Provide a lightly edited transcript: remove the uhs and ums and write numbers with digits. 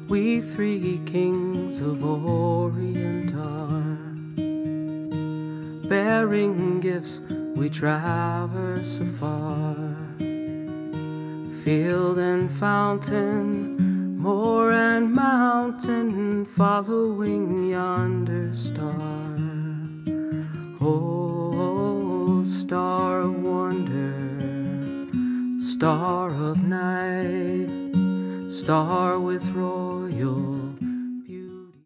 We three kings of Orient are, bearing gifts we traverse afar. Field and fountain, moor and mountain, following yonder star. Oh, star of wonder, star of night, star with royal